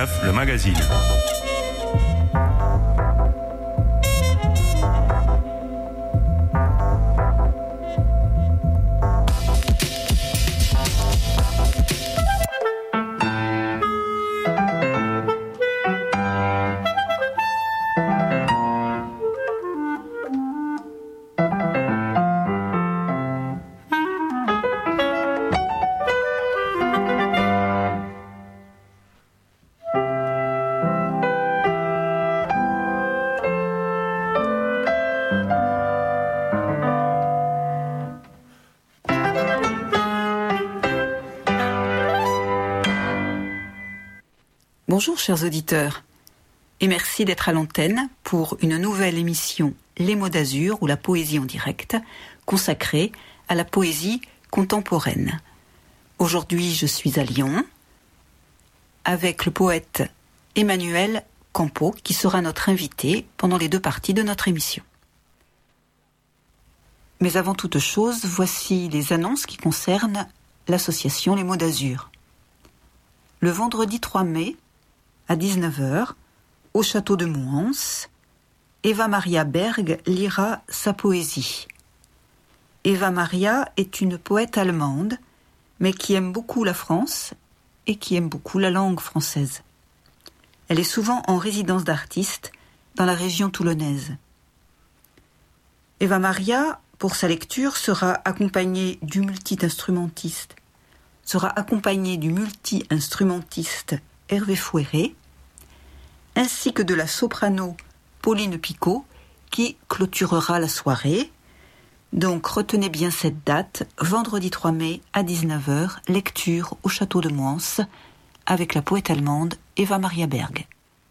89, le magazine. Bonjour chers auditeurs, et merci d'être à l'antenne pour une nouvelle émission Les mots d'Azur ou la poésie en direct, consacrée à la poésie contemporaine. Aujourd'hui je suis à Lyon, avec le poète Emmanuel Campo, qui sera notre invité pendant les deux parties de notre émission. Mais avant toute chose, voici les annonces qui concernent l'association Les mots d'Azur. Le vendredi 3 mai, à 19h, au château de Mouans, Eva Maria Berg lira sa poésie. Eva Maria est une poète allemande, mais qui aime beaucoup la France et qui aime beaucoup la langue française. Elle est souvent en résidence d'artiste dans la région toulonnaise. Eva Maria, pour sa lecture, sera accompagnée du multi-instrumentiste Hervé Fouéré, ainsi que de la soprano Pauline Picot, qui clôturera la soirée. Donc retenez bien cette date, vendredi 3 mai à 19h, lecture au château de Mouans, avec la poète allemande Eva Maria Berg.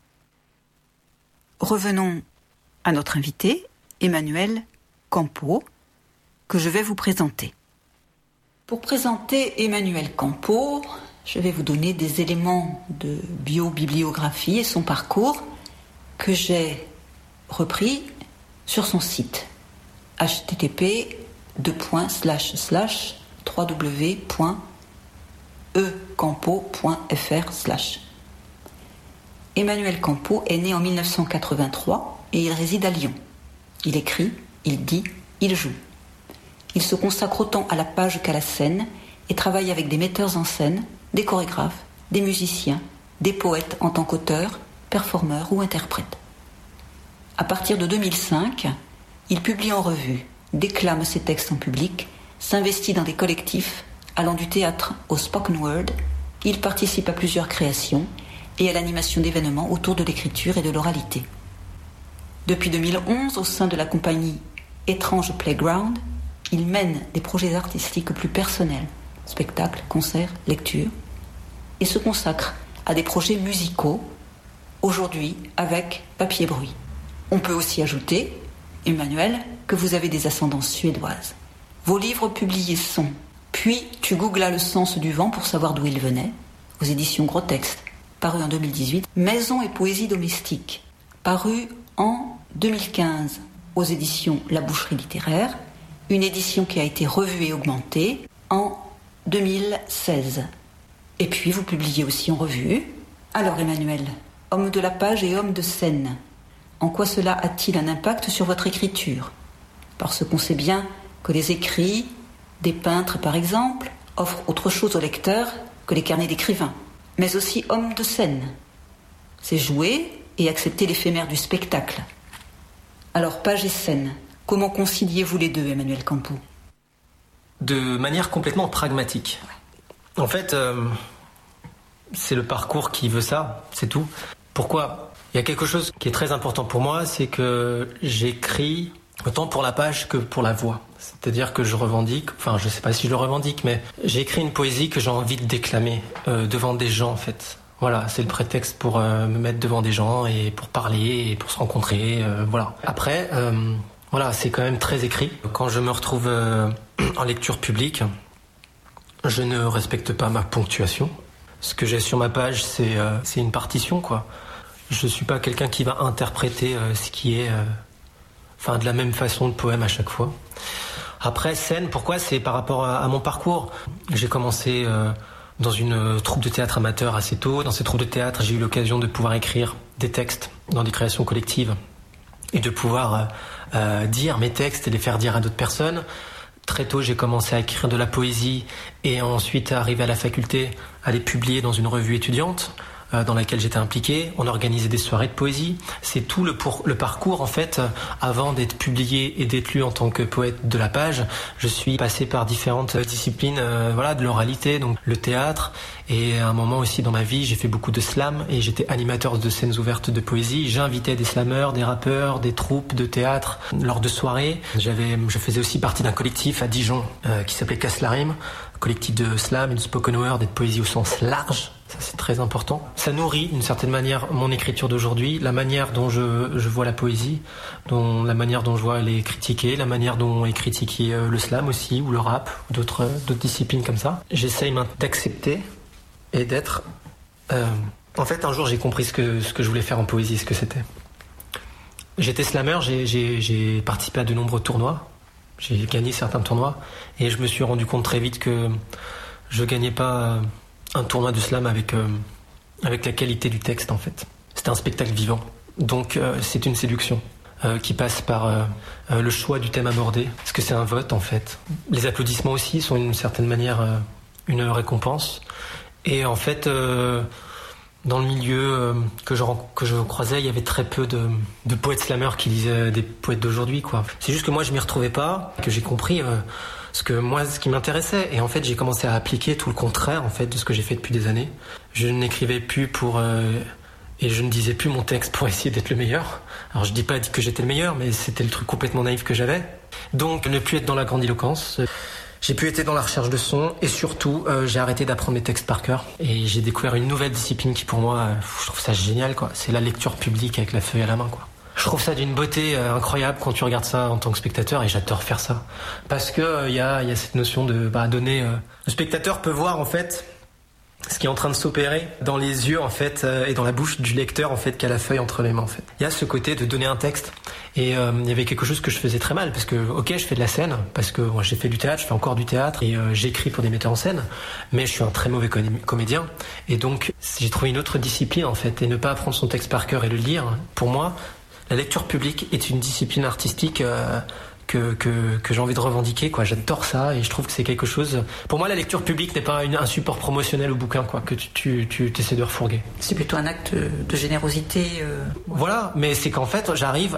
Revenons à notre invité, Emmanuel Campo, que je vais vous présenter. Pour présenter Emmanuel Campo, je vais vous donner des éléments de biobibliographie et son parcours que j'ai repris sur son site http://www.ecampo.fr/. Emmanuel Campo est né en 1983 et il réside à Lyon. Il écrit, il dit, il joue. Il se consacre autant à la page qu'à la scène et travaille avec des metteurs en scène, des chorégraphes, des musiciens, des poètes en tant qu'auteurs, performeurs ou interprètes. À partir de 2005, il publie en revue, déclame ses textes en public, s'investit dans des collectifs, allant du théâtre au spoken word. Il participe à plusieurs créations et à l'animation d'événements autour de l'écriture et de l'oralité. Depuis 2011, au sein de la compagnie Étrange Playground, il mène des projets artistiques plus personnels, spectacles, concerts, lectures, et se consacre à des projets musicaux, aujourd'hui avec Papier Bruit. On peut aussi ajouter, Emmanuel, que vous avez des ascendances suédoises. Vos livres publiés sont Puis tu googlas le sens du vent pour savoir d'où il venait, aux éditions Gros Texte, paru en 2018, Maison et poésie domestique, paru en 2015 aux éditions La Boucherie littéraire, une édition qui a été revue et augmentée en 2016. Et puis vous publiez aussi en revue. Alors Emmanuel, homme de la page et homme de scène, en quoi cela a-t-il un impact sur votre écriture ? Parce qu'on sait bien que les écrits des peintres par exemple offrent autre chose au lecteur que les carnets d'écrivains, mais aussi homme de scène. C'est jouer et accepter l'éphémère du spectacle. Alors page et scène, comment conciliez-vous les deux, Emmanuel Campo ? De manière complètement pragmatique. En fait, c'est le parcours qui veut ça, c'est tout. Pourquoi ? Il y a quelque chose qui est très important pour moi, c'est que j'écris autant pour la page que pour la voix. C'est-à-dire que je revendique, enfin je sais pas si je le revendique, mais j'écris une poésie que j'ai envie de déclamer devant des gens en fait. Voilà, c'est le prétexte pour me mettre devant des gens et pour parler et pour se rencontrer, voilà. Après, voilà, c'est quand même très écrit. Quand je me retrouve en lecture publique, je ne respecte pas ma ponctuation. Ce que j'ai sur ma page, c'est une partition, quoi. Je suis pas quelqu'un qui va interpréter ce qui est, de la même façon de poème à chaque fois. Après, scène, pourquoi ? C'est par rapport à mon parcours. J'ai commencé dans une troupe de théâtre amateur assez tôt. Dans cette troupe de théâtre, j'ai eu l'occasion de pouvoir écrire des textes dans des créations collectives et de pouvoir dire mes textes et les faire dire à d'autres personnes. Très tôt, j'ai commencé à écrire de la poésie et ensuite à arriver à la faculté, à les publier dans une revue étudiante dans laquelle j'étais impliqué. On organisait des soirées de poésie. C'est tout le parcours, en fait, avant d'être publié et d'être lu en tant que poète de la page. Je suis passé par différentes disciplines de l'oralité, donc le théâtre. Et à un moment aussi dans ma vie, j'ai fait beaucoup de slam et j'étais animateur de scènes ouvertes de poésie. J'invitais des slameurs, des rappeurs, des troupes de théâtre lors de soirées. Je faisais aussi partie d'un collectif à Dijon qui s'appelait Casse la Rime, collectif de slam et de spoken word et de poésie au sens large. Ça, c'est très important. Ça nourrit d'une certaine manière mon écriture d'aujourd'hui, la manière dont je vois la poésie, la manière dont je vois elle est critiquée, la manière dont est critiqué le slam aussi, ou le rap, ou d'autres disciplines comme ça. J'essaye maintenant d'accepter et d'être... En fait, un jour, j'ai compris ce que je voulais faire en poésie, ce que c'était. J'étais slammer, j'ai participé à de nombreux tournois, j'ai gagné certains tournois, et je me suis rendu compte très vite que je gagnais pas un tournoi de slam avec la qualité du texte, en fait. C'était un spectacle vivant. Donc c'est une séduction qui passe par le choix du thème abordé, parce que c'est un vote, en fait. Les applaudissements aussi sont d'une certaine manière une récompense. Et en fait, dans le milieu que je croisais, il y avait très peu de poètes slammers qui lisaient des poètes d'aujourd'hui, quoi. C'est juste que moi, je m'y retrouvais pas, que j'ai compris... ce qui m'intéressait, et en fait j'ai commencé à appliquer tout le contraire en fait de ce que j'ai fait depuis des années. Je n'écrivais plus et je ne disais plus mon texte pour essayer d'être le meilleur. Alors je dis pas que j'étais le meilleur, mais c'était le truc complètement naïf que j'avais. Donc ne plus être dans la grandiloquence. J'ai pu être dans la recherche de son, et surtout j'ai arrêté d'apprendre mes textes par cœur, et j'ai découvert une nouvelle discipline qui pour moi, je trouve ça génial, quoi. C'est la lecture publique avec la feuille à la main, quoi. Je trouve ça d'une beauté incroyable quand tu regardes ça en tant que spectateur, et j'adore faire ça. Parce que y a cette notion de donner... Le spectateur peut voir en fait ce qui est en train de s'opérer dans les yeux en fait et dans la bouche du lecteur en fait qui a la feuille entre les mains en fait. Il y a ce côté de donner un texte, et il y avait quelque chose que je faisais très mal parce que je fais de la scène, parce que moi j'ai fait du théâtre, je fais encore du théâtre, et j'écris pour des metteurs en scène, mais je suis un très mauvais comédien, et donc j'ai trouvé une autre discipline en fait, et ne pas apprendre son texte par cœur et le lire, pour moi la lecture publique est une discipline artistique que j'ai envie de revendiquer, quoi. J'adore ça, et je trouve que c'est quelque chose... Pour moi, la lecture publique n'est pas un support promotionnel au bouquin, quoi, que tu essaies de refourguer. C'est plutôt un acte de générosité. Voilà, mais c'est qu'en fait, j'arrive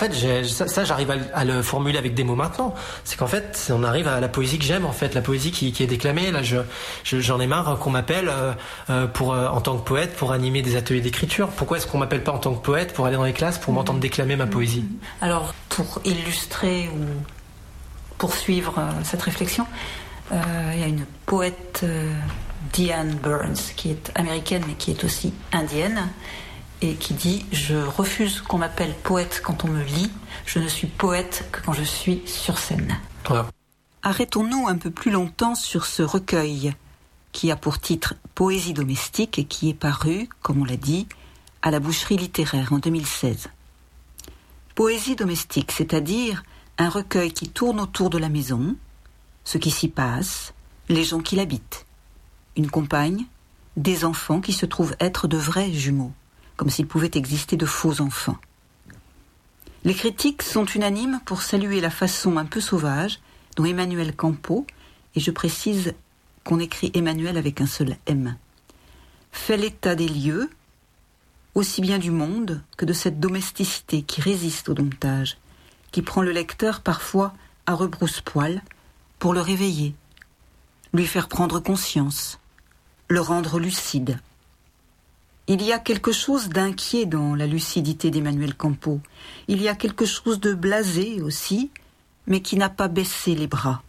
à le formuler avec des mots maintenant. C'est qu'en fait, on arrive à la poésie que j'aime, en fait, la poésie qui est déclamée. Là, j'en ai marre qu'on m'appelle en tant que poète pour animer des ateliers d'écriture. Pourquoi est-ce qu'on m'appelle pas en tant que poète pour aller dans les classes, pour m'entendre déclamer ma poésie? Alors, pour illustrer ou poursuivre cette réflexion, il y a une poète, Diane Burns, qui est américaine mais qui est aussi indienne, et qui dit « Je refuse qu'on m'appelle poète quand on me lit, je ne suis poète que quand je suis sur scène ». Voilà. Arrêtons-nous un peu plus longtemps sur ce recueil qui a pour titre « Poésie domestique » et qui est paru, comme on l'a dit, à la Boucherie littéraire en 2016. Poésie domestique, c'est-à-dire un recueil qui tourne autour de la maison, ce qui s'y passe, les gens qui l'habitent. Une compagne, des enfants qui se trouvent être de vrais jumeaux, comme s'il pouvait exister de faux enfants. Les critiques sont unanimes pour saluer la façon un peu sauvage dont Emmanuel Campo, et je précise qu'on écrit Emmanuel avec un seul M, fait l'état des lieux, aussi bien du monde que de cette domesticité qui résiste au domptage, qui prend le lecteur parfois à rebrousse-poil pour le réveiller, lui faire prendre conscience, le rendre lucide. Il y a quelque chose d'inquiet dans la lucidité d'Emmanuel Campo. Il y a quelque chose de blasé aussi, mais qui n'a pas baissé les bras.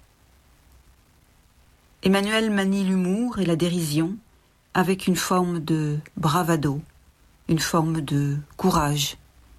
Emmanuel manie l'humour et la dérision avec une forme de bravado, une forme de courage.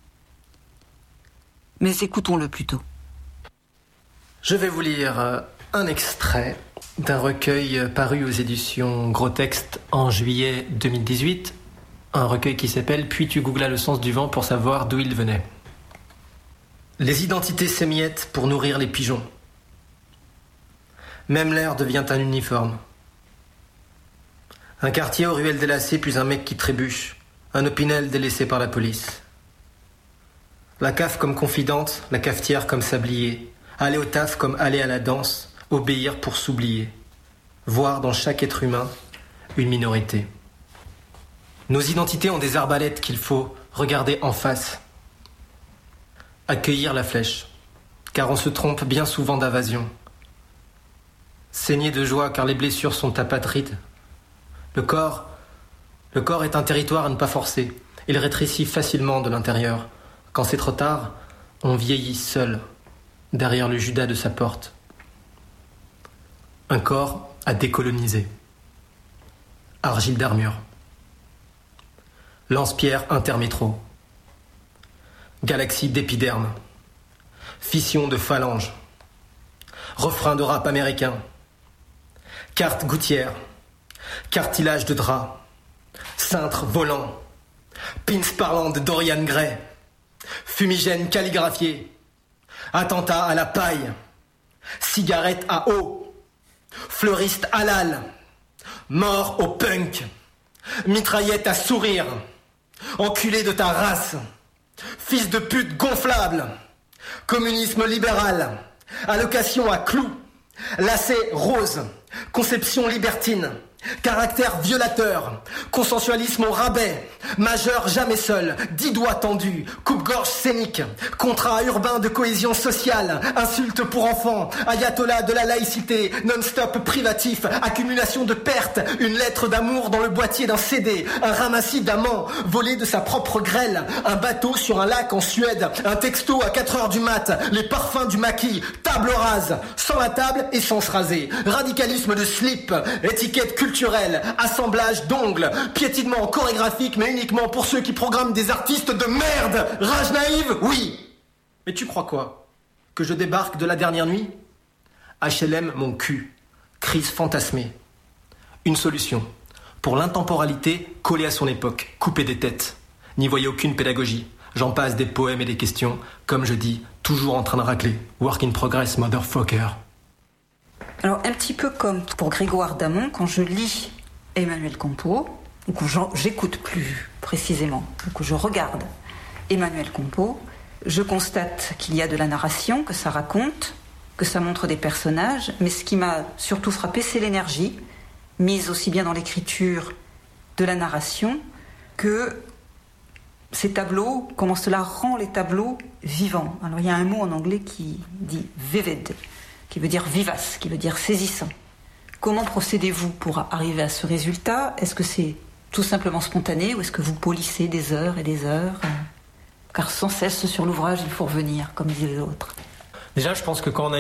Mais écoutons-le plutôt. Je vais vous lire un extrait d'un recueil paru aux éditions Gros Texte en juillet 2018, un recueil qui s'appelle « Puis tu googlas le sens du vent pour savoir d'où il venait ». Les identités s'émiettent pour nourrir les pigeons. Même l'air devient un uniforme. Un quartier aux ruelles délacées, puis un mec qui trébuche. Un Opinel délaissé par la police. La caf comme confidente, la cafetière comme sablier. Aller au taf comme aller à la danse, obéir pour s'oublier. Voir dans chaque être humain une minorité. Nos identités ont des arbalètes qu'il faut regarder en face. Accueillir la flèche, car on se trompe bien souvent d'invasion. Saigner de joie car les blessures sont apatrides. Le corps est un territoire à ne pas forcer. Il rétrécit facilement de l'intérieur. Quand c'est trop tard, on vieillit seul, derrière le Judas de sa porte. Un corps à décoloniser. Argile d'armure. Lance-pierre intermétro. Galaxie d'épiderme. Fission de phalange. Refrain de rap américain. Carte gouttière. Cartilage de drap. Cintre volant. Pins parlant de Dorian Gray. Fumigène calligraphié. Attentat à la paille. Cigarette à eau. Fleuriste halal. Mort au punk. Mitraillette à sourire. Enculé de ta race. Fils de pute gonflable. Communisme libéral. Allocation à clous. Lacet rose. Conception libertine. Caractère violateur, consensualisme au rabais, majeur jamais seul, 10 doigts tendus, coupe-gorge scénique, contrat urbain de cohésion sociale, insulte pour enfants, ayatollah de la laïcité, non-stop privatif, accumulation de pertes, une lettre d'amour dans le boîtier d'un CD, un ramassis d'amants, volé de sa propre grêle, un bateau sur un lac en Suède, un texto à 4h du mat, les parfums du maquis, table rase, sans la table et sans se raser, radicalisme de slip, étiquette culturelle, assemblage d'ongles, piétinement chorégraphique mais uniquement pour ceux qui programment des artistes de merde. Rage naïve, oui. Mais tu crois quoi? Que je débarque de la dernière nuit? HLM mon cul. Crise fantasmée. Une solution. Pour l'intemporalité, coller à son époque, couper des têtes. N'y voyez aucune pédagogie. J'en passe des poèmes et des questions, comme je dis, toujours en train de racler. Work in progress, motherfucker. Alors, un petit peu comme pour Grégoire Damon, quand je lis Emmanuel Compeau, ou que j'écoute plus précisément, ou que je regarde Emmanuel Compeau, je constate qu'il y a de la narration, que ça raconte, que ça montre des personnages, mais ce qui m'a surtout frappé, c'est l'énergie, mise aussi bien dans l'écriture de la narration, que ces tableaux, comment cela rend les tableaux vivants. Alors, il y a un mot en anglais qui dit « vivid », qui veut dire vivace, qui veut dire saisissant. Comment procédez-vous pour arriver à ce résultat? Est-ce que c'est tout simplement spontané ou est-ce que vous polissez des heures et des heures? Car sans cesse sur l'ouvrage, il faut revenir, comme disent les autres. Déjà, je pense que quand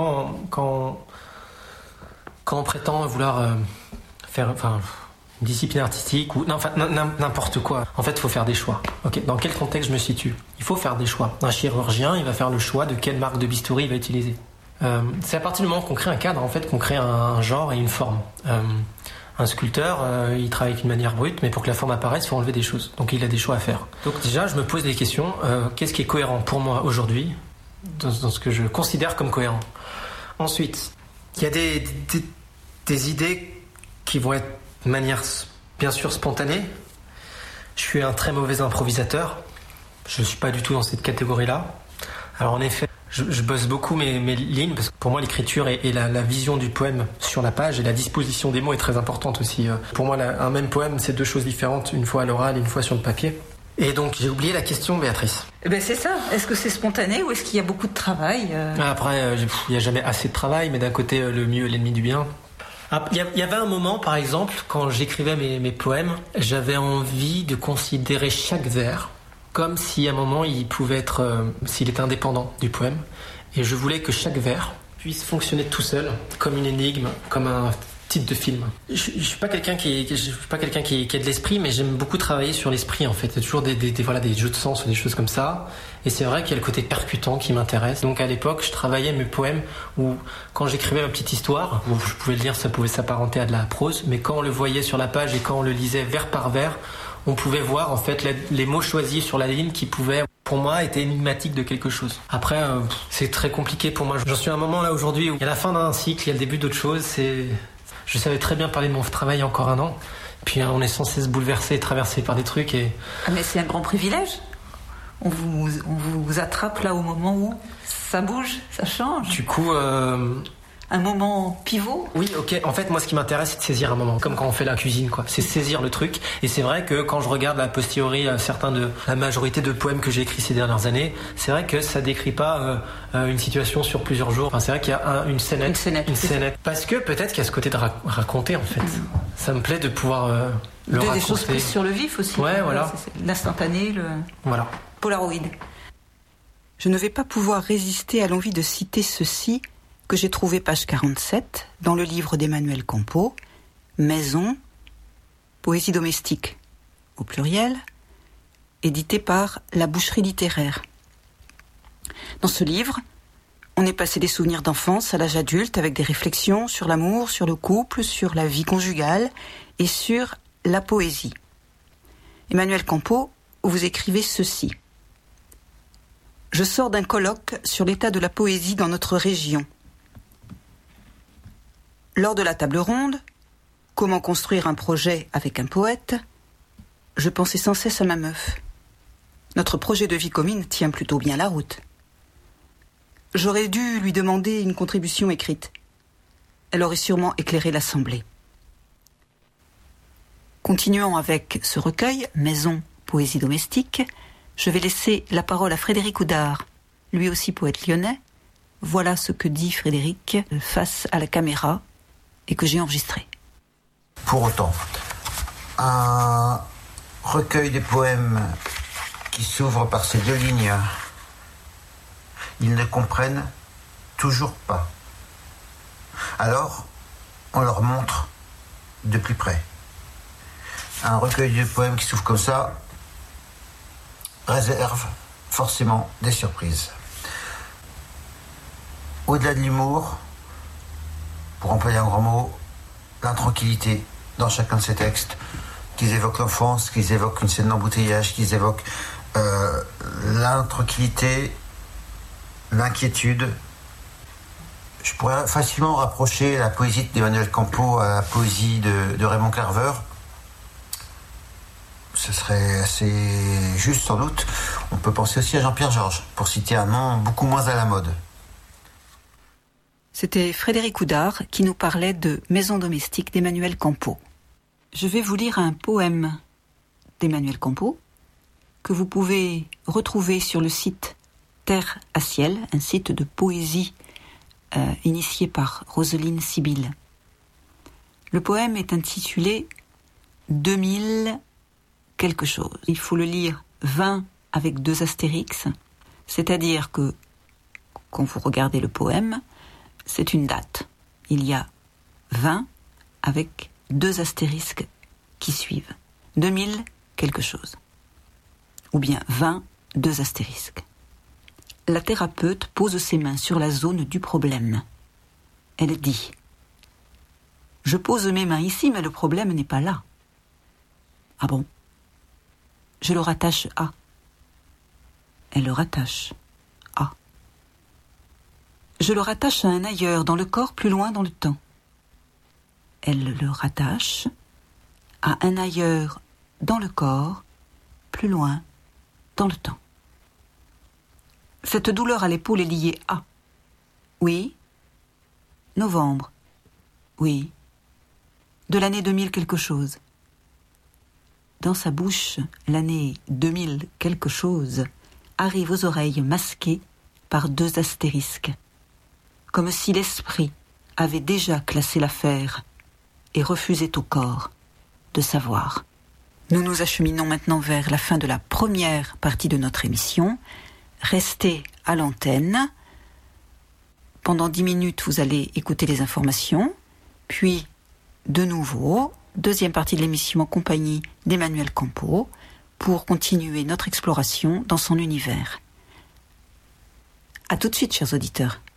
on prétend vouloir faire une discipline artistique ou n'importe quoi, en fait, il faut faire des choix. Okay. Dans quel contexte je me situe? Il faut faire des choix. Un chirurgien, il va faire le choix de quelle marque de bistouri il va utiliser. C'est à partir du moment qu'on crée un cadre, en fait, qu'on crée un genre et une forme. Un sculpteur, il travaille avec une manière brute, mais pour que la forme apparaisse, il faut enlever des choses. Donc il a des choix à faire. Donc déjà, je me pose des questions. Qu'est-ce qui est cohérent pour moi aujourd'hui, dans ce que je considère comme cohérent? Ensuite, il y a des idées qui vont être de manière, bien sûr, spontanée. Je suis un très mauvais improvisateur. Je ne suis pas du tout dans cette catégorie-là. Alors en effet, je bosse beaucoup mes lignes parce que pour moi l'écriture et la vision du poème sur la page et la disposition des mots est très importante aussi. Pour moi un même poème c'est deux choses différentes, une fois à l'oral et une fois sur le papier. Et donc j'ai oublié la question, Béatrice. Eh ben c'est ça, est-ce que c'est spontané ou est-ce qu'il y a beaucoup de travail Après il n'y a jamais assez de travail, mais d'un côté le mieux est l'ennemi du bien. Il y avait un moment par exemple quand j'écrivais mes poèmes, j'avais envie de considérer chaque vers comme si à un moment il pouvait être, s'il était indépendant du poème, et je voulais que chaque vers puisse fonctionner tout seul, comme une énigme, comme un titre de film. Je suis pas quelqu'un qui a de l'esprit, mais j'aime beaucoup travailler sur l'esprit en fait. Il y a toujours des jeux de sens ou des choses comme ça, et c'est vrai qu'il y a le côté percutant qui m'intéresse. Donc à l'époque, je travaillais mes poèmes où quand j'écrivais ma petite histoire, où je pouvais le dire, ça pouvait s'apparenter à de la prose, mais quand on le voyait sur la page et quand on le lisait vers par vers, on pouvait voir en fait les mots choisis sur la ligne qui pouvaient, pour moi, être énigmatiques de quelque chose. Après, c'est très compliqué pour moi. J'en suis à un moment là aujourd'hui où il y a la fin d'un cycle, il y a le début d'autre chose. Je savais très bien parler de mon travail il y a encore un an. Puis on est sans cesse bouleversé, traversé par des trucs et... Ah mais c'est un grand privilège. On vous attrape là au moment où ça bouge, ça change. Du coup... Un moment pivot. Oui, ok. En fait, moi, ce qui m'intéresse, c'est de saisir un moment. Comme quand on fait la cuisine, quoi. C'est saisir le truc. Et c'est vrai que quand je regarde a posteriori la majorité de poèmes que j'ai écrits ces dernières années, c'est vrai que ça décrit pas une situation sur plusieurs jours. Enfin, c'est vrai qu'il y a une scénette. Parce que peut-être qu'il y a ce côté de raconter, en fait. Ça me plaît de pouvoir le raconter. Des choses prises sur le vif aussi. Ouais, voilà. C'est l'instantané, Voilà. Polaroid. Je ne vais pas pouvoir résister à l'envie de citer ceci que j'ai trouvé page 47 dans le livre d'Emmanuel Campeau, Maison, poésie domestique, au pluriel, édité par La Boucherie littéraire. Dans ce livre, on est passé des souvenirs d'enfance à l'âge adulte avec des réflexions sur l'amour, sur le couple, sur la vie conjugale et sur la poésie. Emmanuel Campeau, vous écrivez ceci. Je sors d'un colloque sur l'état de la poésie dans notre région. Lors de la table ronde, comment construire un projet avec un poète, je pensais sans cesse à ma meuf. Notre projet de vie commune tient plutôt bien la route. J'aurais dû lui demander une contribution écrite. Elle aurait sûrement éclairé l'assemblée. Continuons avec ce recueil, Maison, poésie domestique. Je vais laisser la parole à Frédéric Oudard, lui aussi poète lyonnais. Voilà ce que dit Frédéric face à la caméra et que j'ai enregistré. Pour autant, un recueil de poèmes qui s'ouvre par ces deux lignes, ils ne comprennent toujours pas. Alors, on leur montre de plus près. Un recueil de poèmes qui s'ouvre comme ça réserve forcément des surprises. Au-delà de l'humour, pour employer un grand mot, l'intranquillité dans chacun de ces textes, qu'ils évoquent l'enfance, qu'ils évoquent une scène d'embouteillage, qu'ils évoquent l'intranquillité, l'inquiétude. Je pourrais facilement rapprocher la poésie d'Emmanuel Campeau à la poésie de Raymond Carver. Ce serait assez juste sans doute. On peut penser aussi à Jean-Pierre Georges, pour citer un nom beaucoup moins à la mode. C'était Frédéric Oudard qui nous parlait de Maison domestique d'Emmanuel Campeau. Je vais vous lire un poème d'Emmanuel Campeau que vous pouvez retrouver sur le site Terre à Ciel, un site de poésie initié par Roselyne Sibylle. Le poème est intitulé 2000 quelque chose. Il faut le lire 20 avec 2 astérix, c'est-à-dire que quand vous regardez le poème, c'est une date. Il y a 20 avec 2 astérisques qui suivent. 2000 quelque chose. Ou bien 20, 2 astérisques. La thérapeute pose ses mains sur la zone du problème. Elle dit « Je pose mes mains ici, mais le problème n'est pas là. » Ah bon ? Je le rattache à. Elle le rattache à. Je le rattache à un ailleurs, dans le corps, plus loin dans le temps. Elle le rattache à un ailleurs, dans le corps, plus loin dans le temps. Cette douleur à l'épaule est liée à. Oui. Novembre. Oui. De l'année 2000 quelque chose. Dans sa bouche, l'année 2000 quelque chose arrive aux oreilles masquées par 2 astérisques, comme si l'esprit avait déjà classé l'affaire et refusait au corps de savoir. Nous nous acheminons maintenant vers la fin de la première partie de notre émission. Restez à l'antenne. Pendant 10 minutes, vous allez écouter les informations, puis de nouveau, deuxième partie de l'émission en compagnie d'Emmanuel Campeau pour continuer notre exploration dans son univers. À tout de suite, chers auditeurs.